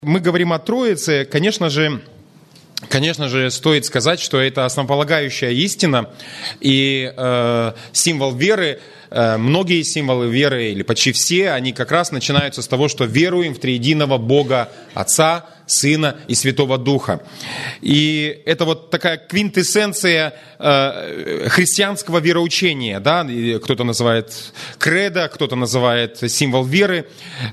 Мы говорим о Троице, конечно же, стоит сказать, что это основополагающая истина и символ веры. Многие символы веры, или почти все, они как раз начинаются с того, что веруем в триединого Бога Отца, Сына и Святого Духа. И это вот такая квинтэссенция христианского вероучения, да? Кто-то называет кредо, кто-то называет символ веры.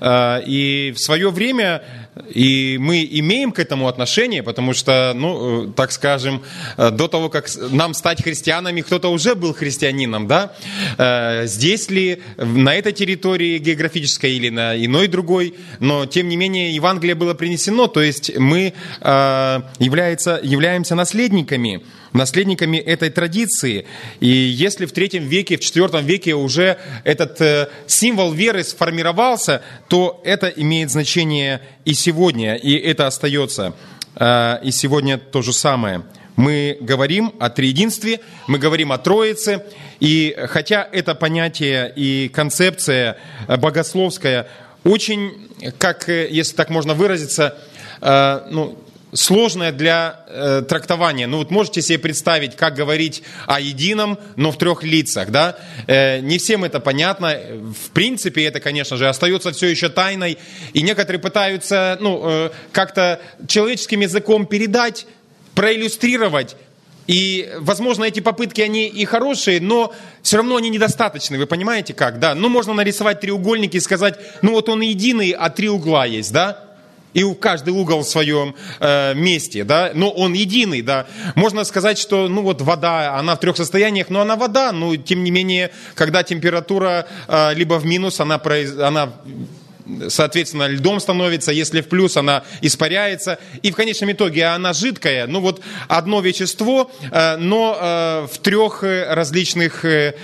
И в свое время и мы имеем к этому отношение, потому что, так скажем, до того, как нам стать христианами, кто-то уже был христианином, да? Здесь ли, на этой территории географической или на иной другой, но тем не менее Евангелие было принесено, то есть мы являемся наследниками этой традиции. И если в 3 веке, в 4 веке уже этот символ веры сформировался, то это имеет значение и сегодня, и это остается. И сегодня то же самое. Мы говорим о триединстве, мы говорим о Троице, и хотя это понятие и концепция богословская очень, если так можно выразиться, сложная для трактования. Вот можете себе представить, как говорить о едином, но в 3 лицах, да? Не всем это понятно. В принципе, это, конечно же, остается все еще тайной. И некоторые пытаются, как-то человеческим языком передать, проиллюстрировать. И, возможно, эти попытки, они и хорошие, но все равно они недостаточны. Вы понимаете как, да? Можно нарисовать треугольник и сказать, он единый, а 3 угла есть, да? И каждый угол в своем месте, да, но он единый, да. Можно сказать, что, вода, она в 3 состояниях, но она вода, но тем не менее, когда температура либо в минус, она соответственно, льдом становится, если в плюс, она испаряется, и в конечном итоге она жидкая, одно вещество, но в 3 различных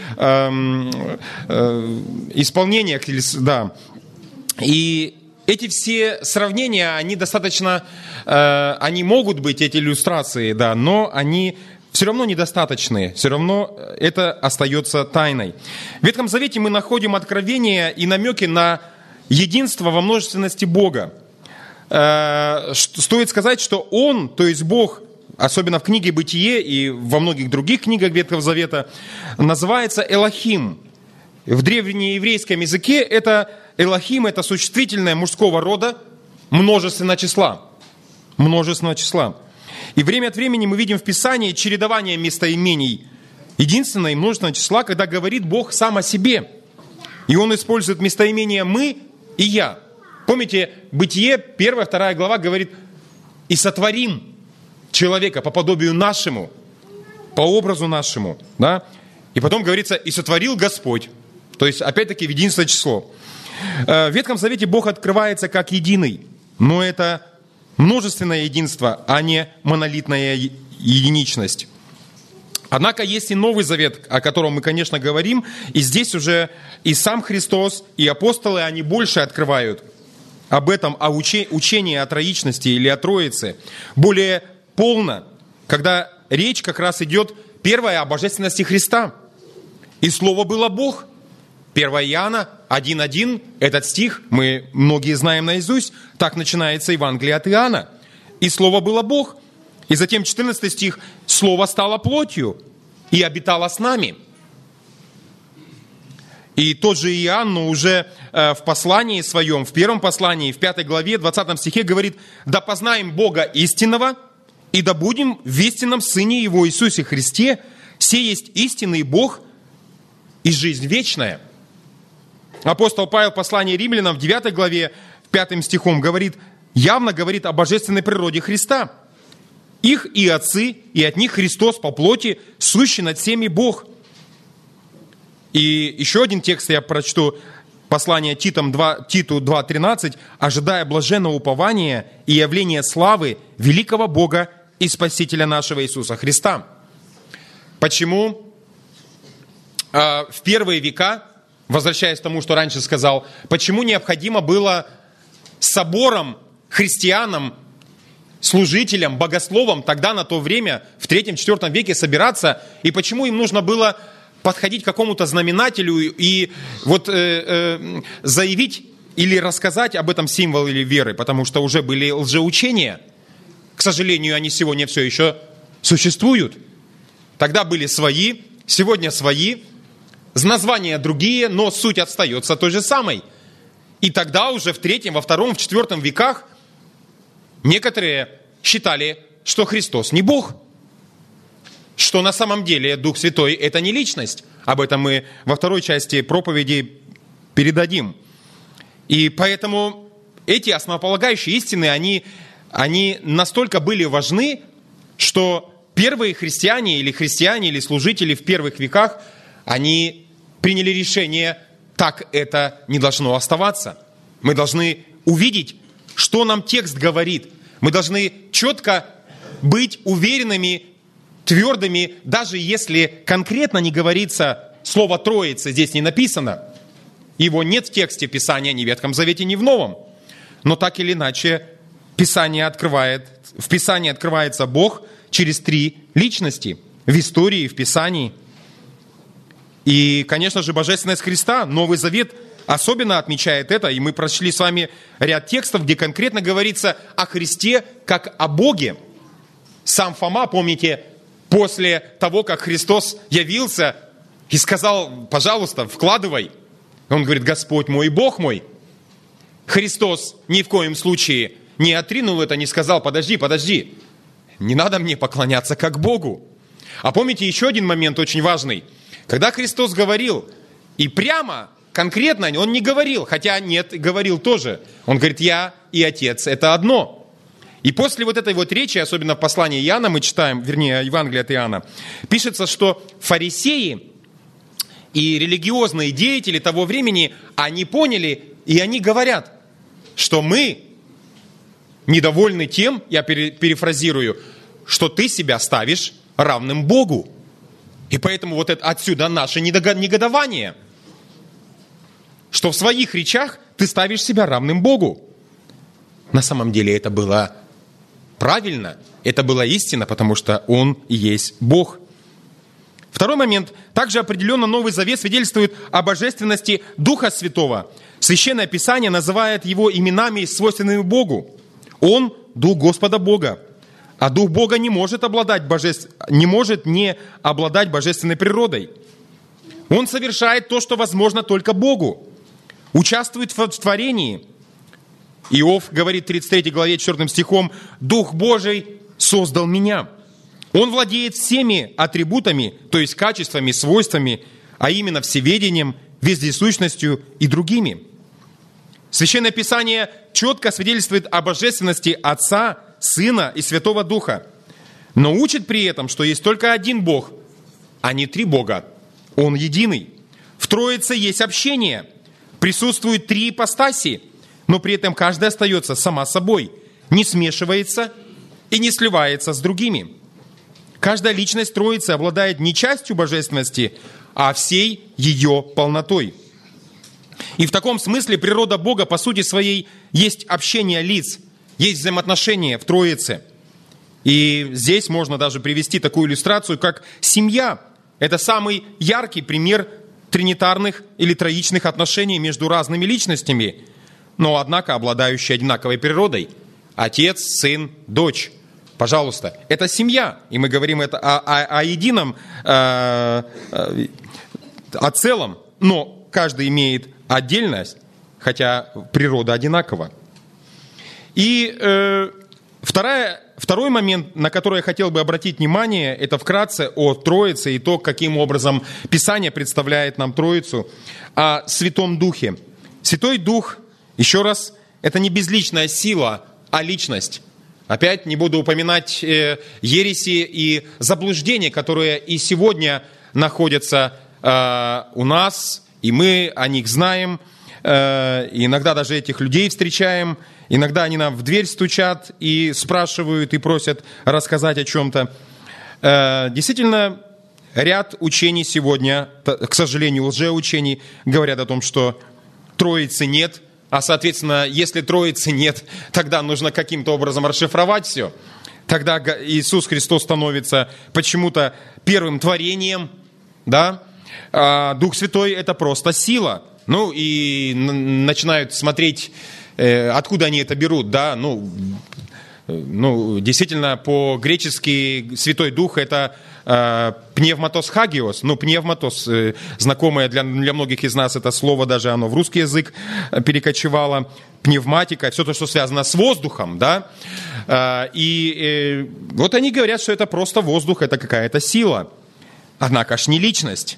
исполнениях, да, и эти все сравнения, они достаточно, они могут быть, эти иллюстрации, да, но они все равно недостаточны, все равно это остается тайной. В Ветхом Завете мы находим откровения и намеки на единство во множественности Бога. Стоит сказать, что Он, то есть Бог, особенно в книге «Бытие» и во многих других книгах Ветхого Завета, называется Элохим. В древнееврейском языке это Элохим – это существительное мужского рода множественного числа. И время от времени мы видим в Писании чередование местоимений единственного и множественного числа, когда говорит Бог сам о себе. И Он использует местоимения «мы» и «я». Помните, Бытие, 1-2 глава говорит «И сотворим человека по подобию нашему, по образу нашему». Да? И потом говорится «И сотворил Господь». То есть, опять-таки, в единственное число. В Ветхом Завете Бог открывается как единый, но это множественное единство, а не монолитная единичность. Однако есть и Новый Завет, о котором мы, конечно, говорим, и здесь уже и сам Христос, и апостолы, они больше открывают об этом, о учении о троичности или о Троице, более полно, когда речь как раз идет, первое, о божественности Христа. И Слово было Бог. 1 Иоанна 1:1, этот стих мы многие знаем наизусть, так начинается Евангелие от Иоанна. И Слово было Бог. И затем 14 стих, Слово стало плотью и обитало с нами. И тот же Иоанн, но уже в послании своем, в 1 послании, в 5 главе, 20 стихе говорит, «Да познаем Бога истинного, и да будем в истинном Сыне Его Иисусе Христе, сей есть истинный Бог и жизнь вечная». Апостол Павел в послании Римлянам в 9 главе, 5 стихом говорит, явно говорит о божественной природе Христа. Их и отцы, и от них Христос по плоти, сущий над всеми Бог. И еще один текст я прочту, послание Титу 2:13, ожидая блаженного упования и явления славы великого Бога и Спасителя нашего Иисуса Христа. Почему в первые века, возвращаясь к тому, что раньше сказал, почему необходимо было соборам, христианам, служителям, богословам тогда на то время, в 3-4 веке собираться, и почему им нужно было подходить к какому-то знаменателю и заявить или рассказать об этом символе веры, потому что уже были лжеучения. К сожалению, они сегодня все еще существуют. Тогда были свои, сегодня свои, названия другие, но суть остается той же самой. И тогда уже в 3, во 2, в 4 веках некоторые считали, что Христос не Бог, что на самом деле Дух Святой – это не личность. Об этом мы во 2 части проповеди передадим. И поэтому эти основополагающие истины, они настолько были важны, что первые христиане, или служители в первых веках, они приняли решение, так это не должно оставаться. Мы должны увидеть, что нам текст говорит. Мы должны четко быть уверенными, твердыми, даже если конкретно не говорится слово «Троица», здесь не написано. Его нет в тексте Писания ни в Ветхом Завете, ни в Новом. Но так или иначе, в Писании открывается Бог через 3 личности. В истории, в Писании. И, конечно же, божественность Христа, Новый Завет особенно отмечает это. И мы прошли с вами ряд текстов, где конкретно говорится о Христе как о Боге. Сам Фома, помните, после того, как Христос явился и сказал: пожалуйста, вкладывай. Он говорит: Господь мой и Бог мой. Христос ни в коем случае не отринул это, не сказал: подожди, не надо мне поклоняться как Богу. А помните еще один момент очень важный. Когда Христос говорил, и прямо, конкретно он не говорил, хотя нет, говорил тоже. Он говорит: я и Отец – это одно. И после вот этой вот речи, особенно в послании Иоанна мы читаем, вернее, Евангелие от Иоанна, пишется, что фарисеи и религиозные деятели того времени, они поняли, и они говорят, что мы недовольны тем, я перефразирую, что ты себя ставишь равным Богу. И поэтому вот это, отсюда наше негодование, что в своих речах ты ставишь себя равным Богу. На самом деле это было правильно, это была истина, потому что Он и есть Бог. Второй момент. Также определенно Новый Завет свидетельствует о божественности Духа Святого. Священное Писание называет Его именами, свойственными Богу. Он – Дух Господа Бога. А Дух Бога не может не обладать божественной природой. Он совершает то, что возможно только Богу. Участвует в творении. Иов говорит в 33 главе 4 стихом: «Дух Божий создал меня». Он владеет всеми атрибутами, то есть качествами, свойствами, а именно всеведением, вездесущностью и другими. Священное Писание четко свидетельствует о божественности Отца, Сына и Святого Духа, но учит при этом, что есть только один Бог, а не 3 Бога. Он единый. В Троице есть общение, присутствуют 3 ипостаси, но при этом каждая остается сама собой, не смешивается и не сливается с другими. Каждая личность Троицы обладает не частью божественности, а всей ее полнотой. И в таком смысле природа Бога по сути своей есть общение лиц, есть взаимоотношения в Троице. И здесь можно даже привести такую иллюстрацию, как семья. Это самый яркий пример тринитарных или троичных отношений между разными личностями, но, однако, обладающие одинаковой природой. Отец, сын, дочь. Пожалуйста, это семья. И мы говорим это о едином, о целом. Но каждый имеет отдельность, хотя природа одинакова. И второй момент, на который я хотел бы обратить внимание, это вкратце о Троице и то, каким образом Писание представляет нам Троицу, о Святом Духе. Святой Дух, еще раз, это не безличная сила, а личность. Опять не буду упоминать ереси и заблуждения, которые и сегодня находятся у нас, и мы о них знаем. И иногда даже этих людей встречаем. Иногда они нам в дверь стучат и спрашивают, и просят рассказать о чем-то. Действительно, ряд учений сегодня, к сожалению, лжеучений, говорят о том, что Троицы нет. А, соответственно, если Троицы нет, тогда нужно каким-то образом расшифровать все. Тогда Иисус Христос становится почему-то первым творением, да? А Дух Святой – это просто сила. Ну и начинают смотреть, откуда они это берут, да, действительно, по-гречески Святой Дух – это пневматос хагиос, пневматос, знакомое для многих из нас это слово, даже оно в русский язык перекочевало, пневматика, все то, что связано с воздухом, да, и вот они говорят, что это просто воздух, это какая-то сила, однако ж не личность.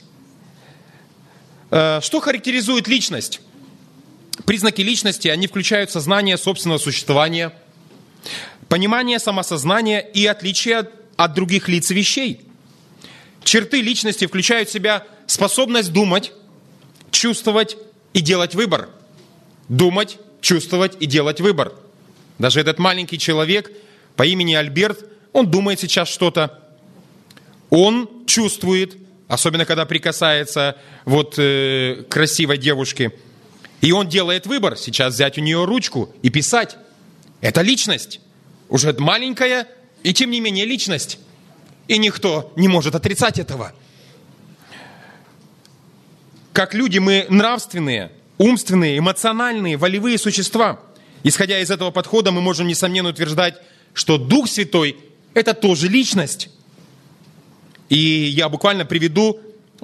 Что характеризует личность? Признаки личности, они включают сознание собственного существования, понимание самосознания и отличие от других лиц и вещей. Черты личности включают в себя способность думать, чувствовать и делать выбор. Думать, чувствовать и делать выбор. Даже этот маленький человек по имени Альберт, он думает сейчас что-то. Он чувствует, особенно когда прикасается к красивой девушке. И он делает выбор, сейчас взять у нее ручку и писать. Это личность. Уже маленькая, и тем не менее личность. И никто не может отрицать этого. Как люди мы нравственные, умственные, эмоциональные, волевые существа. Исходя из этого подхода, мы можем несомненно утверждать, что Дух Святой – это тоже личность. И я буквально приведу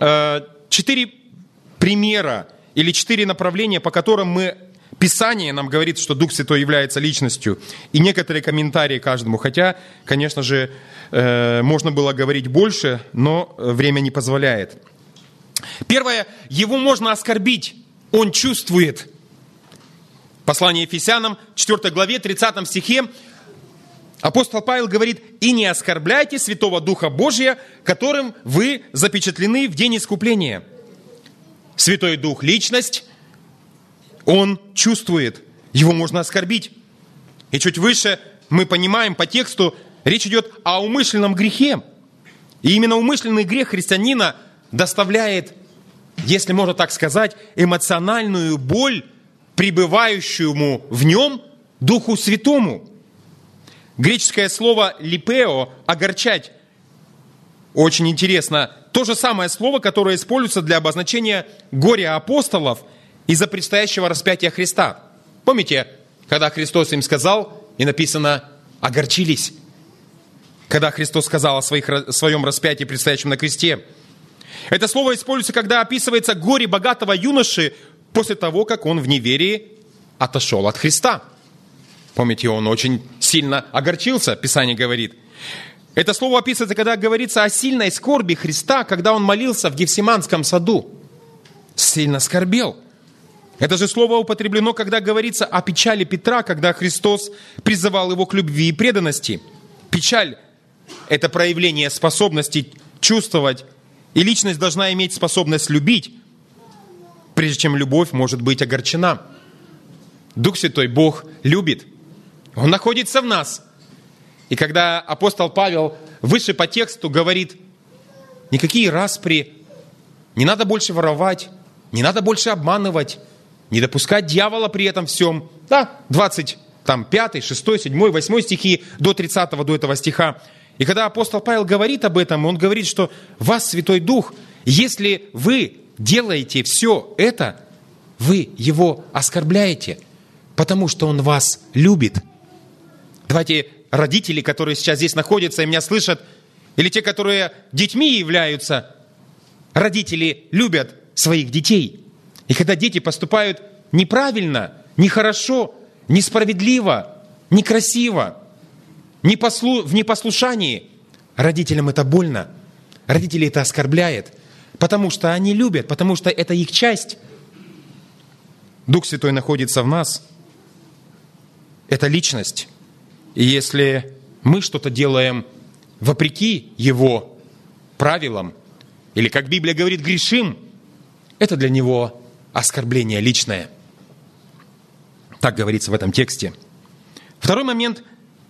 4 примера или 4 направления, по которым Писание нам говорит, что Дух Святой является личностью. И некоторые комментарии каждому. Хотя, конечно же, можно было говорить больше, но время не позволяет. Первое. Его можно оскорбить. Он чувствует. Послание Ефесянам, 4 главе, 30 стихе. Апостол Павел говорит: «И не оскорбляйте Святого Духа Божия, которым вы запечатлены в день искупления». Святой Дух – личность. Он чувствует, его можно оскорбить. И чуть выше мы понимаем по тексту, речь идет о умышленном грехе. И именно умышленный грех христианина доставляет, если можно так сказать, эмоциональную боль, пребывающему в нем Духу Святому. Греческое слово «липео» – «огорчать». Очень интересно. То же самое слово, которое используется для обозначения горя апостолов из-за предстоящего распятия Христа. Помните, когда Христос им сказал, и написано «огорчились», когда Христос сказал о своем распятии, предстоящем на кресте. Это слово используется, когда описывается горе богатого юноши после того, как он в неверии отошел от Христа. Помните, он очень сильно огорчился, Писание говорит. Это слово описывается, когда говорится о сильной скорби Христа, когда он молился в Гефсиманском саду. Сильно скорбел. Это же слово употреблено, когда говорится о печали Петра, когда Христос призывал его к любви и преданности. Печаль – это проявление способности чувствовать, и личность должна иметь способность любить, прежде чем любовь может быть огорчена. Дух Святой, Бог любит. Он находится в нас. И когда апостол Павел выше по тексту говорит: никакие распри, не надо больше воровать, не надо больше обманывать, не допускать дьявола при этом всем. Да, 25, 6, 7, 8 стихи до 30 до этого стиха. И когда апостол Павел говорит об этом, он говорит, что вас, Святой Дух, если вы делаете все это, вы его оскорбляете, потому что он вас любит. Давайте родители, которые сейчас здесь находятся и меня слышат, или те, которые детьми являются, родители любят своих детей. И когда дети поступают неправильно, нехорошо, несправедливо, некрасиво, в непослушании, родителям это больно, родителей это оскорбляет, потому что они любят, потому что это их часть. Дух Святой находится в нас. Это личность. И если мы что-то делаем вопреки Его правилам, или, как Библия говорит, грешим, это для Него оскорбление личное. Так говорится в этом тексте. Второй момент.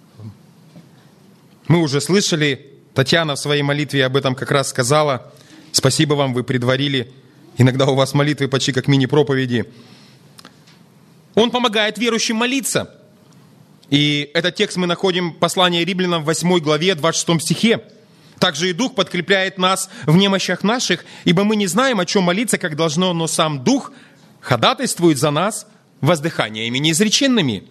Мы уже слышали, Татьяна в своей молитве об этом как раз сказала. Спасибо вам, вы предварили. Иногда у вас молитвы почти как мини-проповеди. Он помогает верующим молиться. И этот текст мы находим в послании Римлянам в 8 главе, 26 стихе. Также и Дух подкрепляет нас в немощах наших, ибо мы не знаем, о чем молиться, как должно, но сам Дух ходатайствует за нас воздыханиями неизреченными.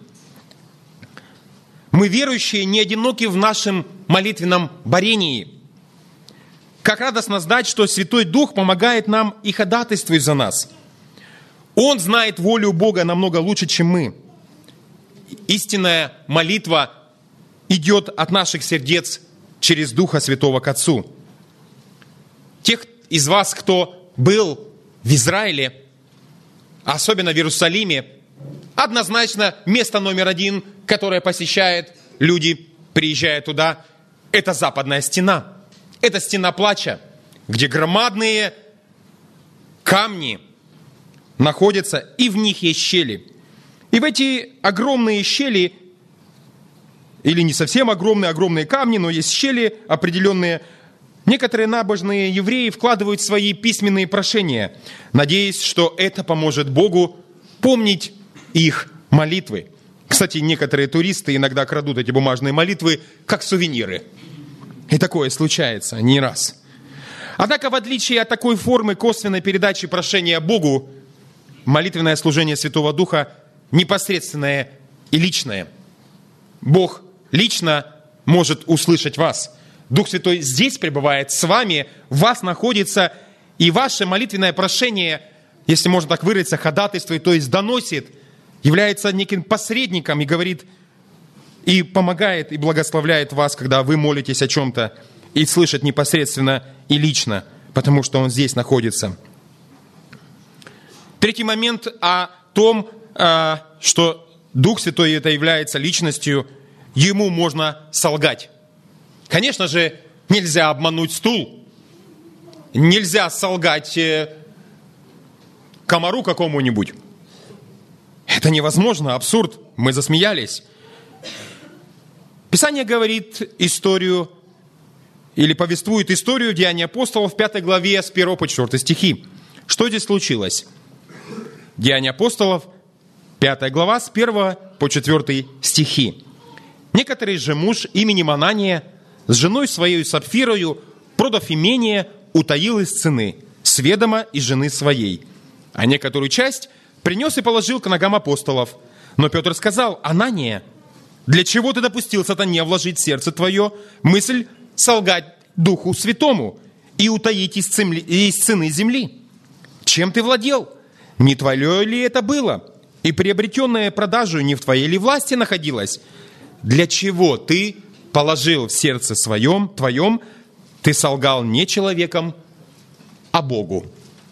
Мы, верующие, не одиноки в нашем молитвенном борении. Как радостно знать, что Святой Дух помогает нам и ходатайствует за нас. Он знает волю Бога намного лучше, чем мы. Истинная молитва идет от наших сердец через Духа Святого к Отцу. Тех из вас, кто был в Израиле, особенно в Иерусалиме, однозначно место номер один, которое посещают люди, приезжая туда, это Западная стена. Это стена плача, где громадные камни находятся, и в них есть щели. И в эти огромные щели, или не совсем огромные камни, но есть щели определенные, некоторые набожные евреи вкладывают свои письменные прошения, надеясь, что это поможет Богу помнить их молитвы. Кстати, некоторые туристы иногда крадут эти бумажные молитвы как сувениры. И такое случается не раз. Однако, в отличие от такой формы косвенной передачи прошения Богу, молитвенное служение Святого Духа непосредственное и личное. Бог лично может услышать вас. Дух Святой здесь пребывает с вами, в вас находится, и ваше молитвенное прошение, если можно так выразиться, ходатайствует, то есть доносит, является неким посредником и говорит, и помогает, и благословляет вас, когда вы молитесь о чем-то, и слышит непосредственно и лично, потому что Он здесь находится. Третий момент о том, что Дух Святой это является личностью, Ему можно солгать. Конечно же, нельзя обмануть стул, нельзя солгать комару какому-нибудь. Это невозможно, абсурд, мы засмеялись. Писание говорит историю, или повествует историю Деяний апостолов в 5 главе с 1 по 4 стихи. Что здесь случилось? Деяния апостолов, 5 глава, с 1 по 4 стихи. «Некоторый же муж именем Анания с женой своей Сапфирою, продав имение, утаил из цены, с ведома и жены своей. А некоторую часть принес и положил к ногам апостолов. Но Петр сказал: Анания, для чего ты допустил сатане вложить в сердце твое мысль солгать Духу Святому и утаить из цены земли? Чем ты владел? Не твое ли это было? И приобретенное продажу не в твоей ли власти находилось? Для чего ты положил в сердце твоем, ты солгал не человеком, а Богу».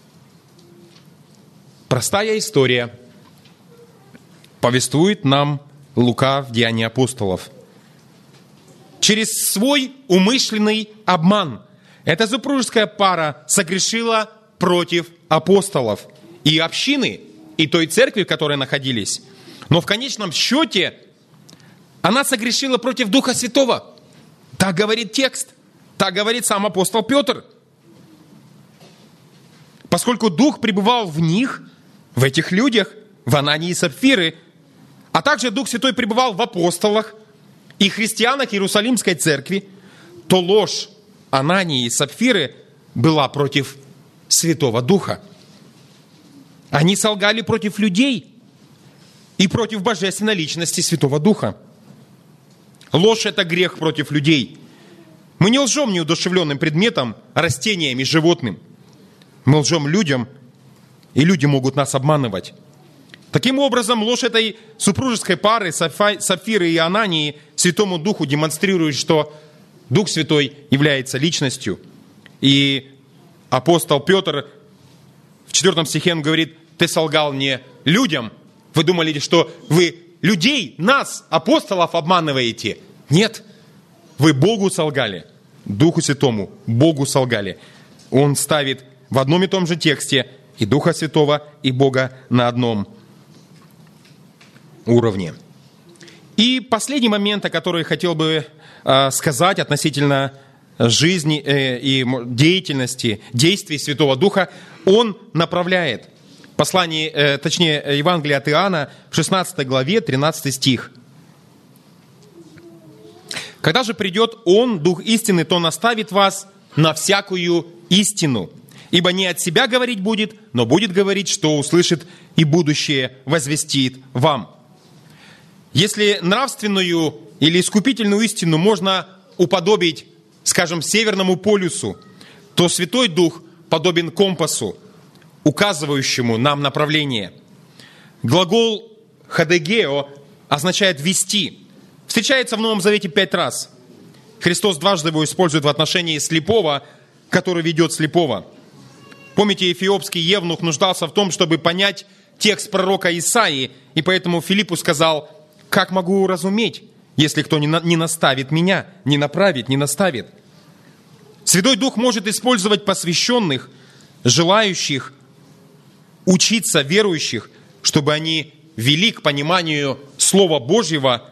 Простая история повествует нам Лука в Деянии апостолов. Через свой умышленный обман эта супружеская пара согрешила против апостолов и общины, и той церкви, в которой находились. Но в конечном счете она согрешила против Духа Святого. Так говорит текст, так говорит сам апостол Петр. Поскольку Дух пребывал в них, в этих людях, в Анании и Сапфиры, а также Дух Святой пребывал в апостолах и христианах Иерусалимской церкви, то ложь Анании и Сапфиры была против Святого Духа. Они солгали против людей и против божественной личности Святого Духа. Ложь – это грех против людей. Мы не лжем неудушевленным предметам, растениям и животным. Мы лжем людям, и люди могут нас обманывать. Таким образом, ложь этой супружеской пары Сапфиры и Анании Святому Духу демонстрирует, что Дух Святой является личностью. И апостол Петр в 4 стихе он говорит: ты солгал не людям. Вы думали, что вы людей, нас, апостолов, обманываете? Нет, вы Богу солгали, Духу Святому, Богу солгали. Он ставит в одном и том же тексте и Духа Святого, и Бога на одном уровне. И последний момент, о котором я хотел бы сказать относительно жизни и деятельности, действий Святого Духа, Он направляет. Послание, точнее, Евангелие от Иоанна, в 16 главе, 13 стих. «Когда же придет Он, Дух истины, то наставит вас на всякую истину. Ибо не от себя говорить будет, но будет говорить, что услышит, и будущее возвестит вам». Если нравственную или искупительную истину можно уподобить, скажем, Северному полюсу, то Святой Дух подобен компасу, указывающему нам направление. Глагол «хадегео» означает «вести». Встречается в Новом Завете 5 раз. Христос дважды его использует в отношении слепого, который ведет слепого. Помните, эфиопский евнух нуждался в том, чтобы понять текст пророка Исаии, и поэтому Филиппу сказал: «Как могу уразуметь, если кто не наставит меня, не направит, не наставит?» Святой Дух может использовать посвященных, желающих учиться, верующих, чтобы они вели к пониманию Слова Божьего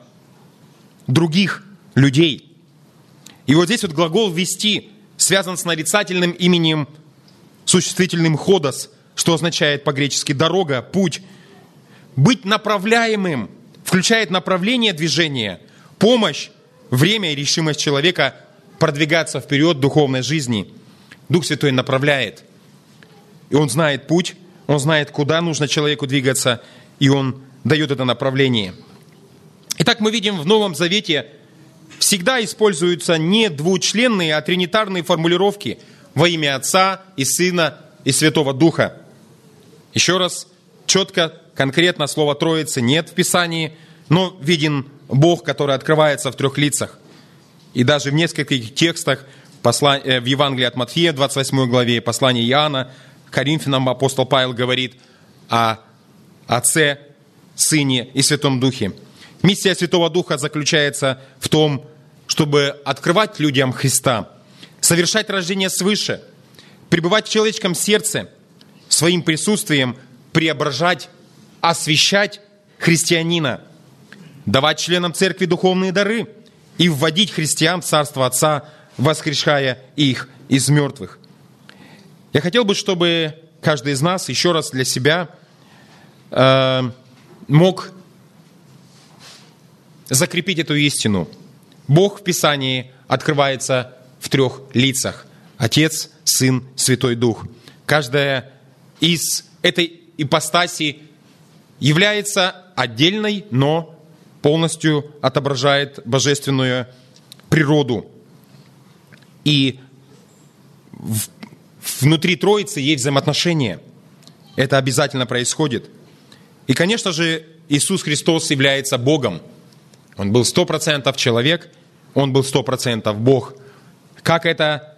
других людей. И вот здесь вот глагол «вести» связан с нарицательным именем существительным «ходос», что означает по-гречески «дорога», «путь». Быть направляемым включает направление движения, помощь, время и решимость человека продвигаться вперед в духовной жизни. Дух Святой направляет. И Он знает путь, Он знает, куда нужно человеку двигаться, и Он дает это направление. Итак, мы видим в Новом Завете всегда используются не двучленные, а тринитарные формулировки во имя Отца и Сына и Святого Духа. Еще раз, четко, конкретно слова Троицы нет в Писании, но виден Бог, который открывается в 3 лицах. И даже в нескольких текстах в Евангелии от Матфея, 28 главе, послании Иоанна, Коринфянам апостол Павел говорит о Отце, Сыне и Святом Духе. Миссия Святого Духа заключается в том, чтобы открывать людям Христа, совершать рождение свыше, пребывать в человеческом сердце, своим присутствием преображать, освящать христианина, давать членам церкви духовные дары и вводить христиан в Царство Отца, воскрешая их из мертвых. Я хотел бы, чтобы каждый из нас еще раз для себя мог закрепить эту истину. Бог в Писании открывается в 3 лицах. Отец, Сын, Святой Дух. Каждая из этой ипостаси является отдельной, но полностью отображает божественную природу. И внутри Троицы есть взаимоотношения. Это обязательно происходит. И, конечно же, Иисус Христос является Богом. Он был 100% человек, Он был 100% Бог. Как это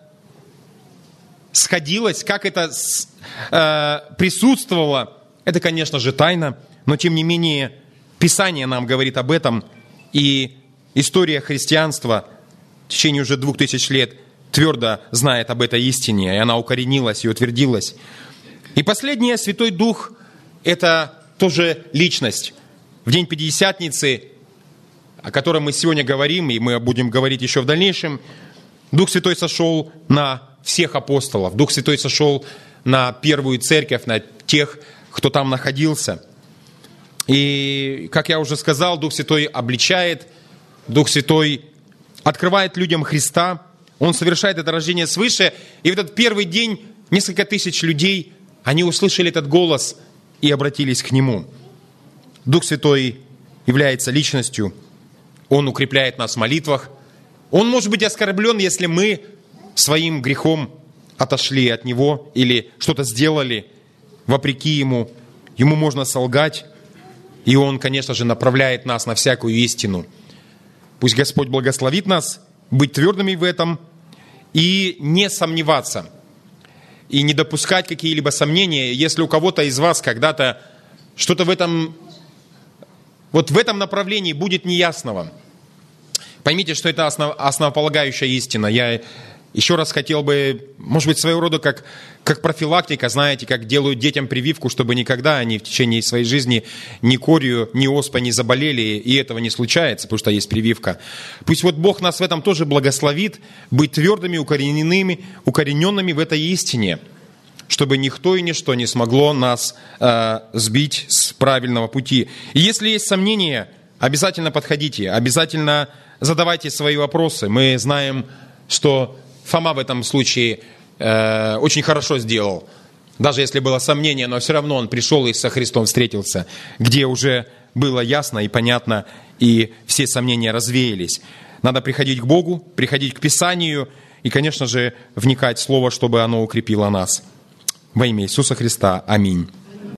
сходилось, как это присутствовало, это, конечно же, тайна, но, тем не менее, Писание нам говорит об этом, и история христианства в течение уже 2000 лет твердо знает об этой истине, и она укоренилась и утвердилась. И последнее, Святой Дух – это тоже личность. В день Пятидесятницы, о котором мы сегодня говорим, и мы будем говорить еще в дальнейшем, Дух Святой сошел на всех апостолов, Дух Святой сошел на первую церковь, на тех, кто там находился. И, как я уже сказал, Дух Святой обличает, Дух Святой открывает людям Христа, Он совершает это рождение свыше. И в этот первый день несколько тысяч людей, они услышали этот голос и обратились к Нему. Дух Святой является личностью, Он укрепляет нас в молитвах. Он может быть оскорблен, если мы своим грехом отошли от Него или что-то сделали вопреки Ему. Ему можно солгать, и Он, конечно же, направляет нас на всякую истину. Пусть Господь благословит нас быть твердыми в этом и не сомневаться, и не допускать какие-либо сомнения. Если у кого-то из вас когда-то что-то в этом направлении будет неясного, поймите, что это основополагающая истина. Я еще раз хотел бы, может быть, своего рода как профилактика, знаете, как делают детям прививку, чтобы никогда они в течение своей жизни ни корью, ни оспой не заболели, и этого не случается, потому что есть прививка. Пусть вот Бог нас в этом тоже благословит, быть твердыми, укорененными в этой истине, чтобы никто и ничто не смогло нас сбить с правильного пути. И если есть сомнения, обязательно подходите, обязательно задавайте свои вопросы. Мы знаем, что Фома в этом случае очень хорошо сделал. Даже если было сомнение, но все равно он пришел и со Христом встретился, где уже было ясно и понятно, и все сомнения развеялись. Надо приходить к Богу, приходить к Писанию и, конечно же, вникать в Слово, чтобы оно укрепило нас. Во имя Иисуса Христа. Аминь.